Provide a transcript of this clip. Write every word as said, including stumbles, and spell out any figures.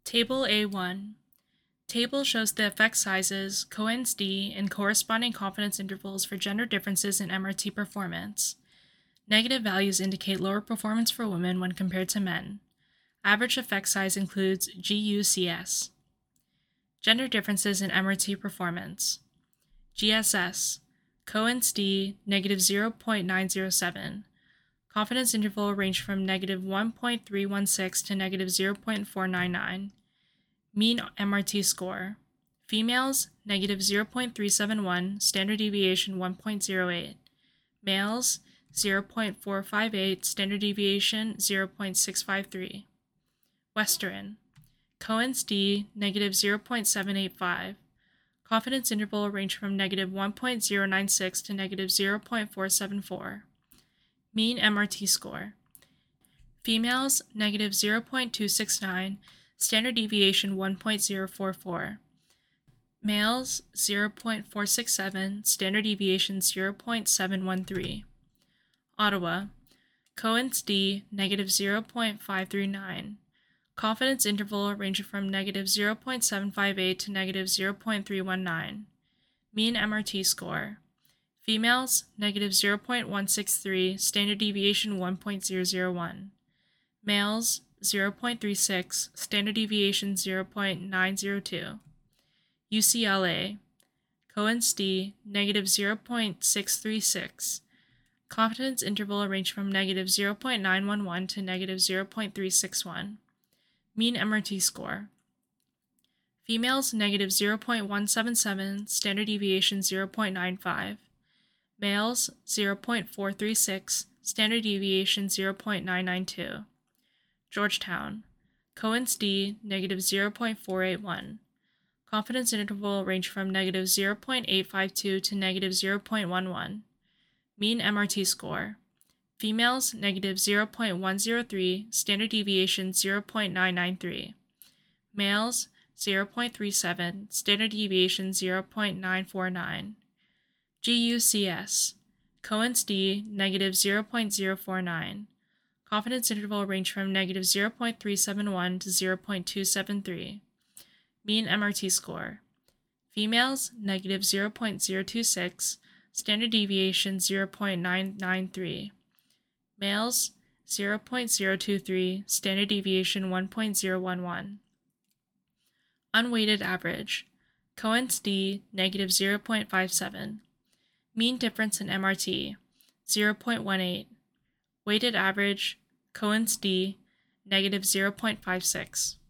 Table A one. Table shows the effect sizes, Cohen's d, and corresponding confidence intervals for gender differences in M R T performance. Negative values indicate lower performance for women when compared to men. Average effect size includes G U C S. Gender differences in M R T performance. G S S. Cohen's d, negative zero point nine zero seven. Confidence interval ranged from negative one point three one six to negative zero point four nine nine. Mean M R T score. Females, negative zero point three seven one, standard deviation one point zero eight. Males, zero point four five eight, standard deviation zero point six five three. Western. Cohen's d, negative zero point seven eight five. Confidence interval ranged from negative one point zero nine six to negative zero point four seven four. Mean M R T score. Females, negative zero point two six nine, standard deviation one point zero four four. Males, zero point four six seven, standard deviation zero point seven one three. Ottawa. Cohen's d, negative zero point five three nine. Confidence interval ranging from negative zero point seven five eight to negative zero point three one nine. Mean M R T score. Females, negative zero point one six three, standard deviation one point zero zero one. Males, zero point three six, standard deviation zero point nine zero two. U C L A. Cohen's d, negative zero point six three six. Confidence interval ranged from negative zero point nine one one to negative zero point three six one. Mean M R T score. Females, negative zero point one seven seven, standard deviation zero point nine five. Males, zero point four three six, standard deviation zero point nine nine two. Georgetown. Cohen's d, negative zero point four eight one. Confidence interval ranged from negative zero point eight five two to negative zero point one one. Mean M R T score. Females, negative zero point one zero three, standard deviation zero point nine nine three. Males, zero point three seven, standard deviation zero point nine four nine. G U C S. Cohen's d, negative zero point zero four nine. Confidence interval ranged from negative zero point three seven one to zero point two seven three. Mean M R T score. Females, negative zero point zero two six, standard deviation zero point nine nine three. Males, zero point zero two three, standard deviation one point zero one one. Unweighted average. Cohen's d, negative zero point five seven. Mean difference in M R T, zero point one eight. Weighted average, Cohen's d, negative zero point five six.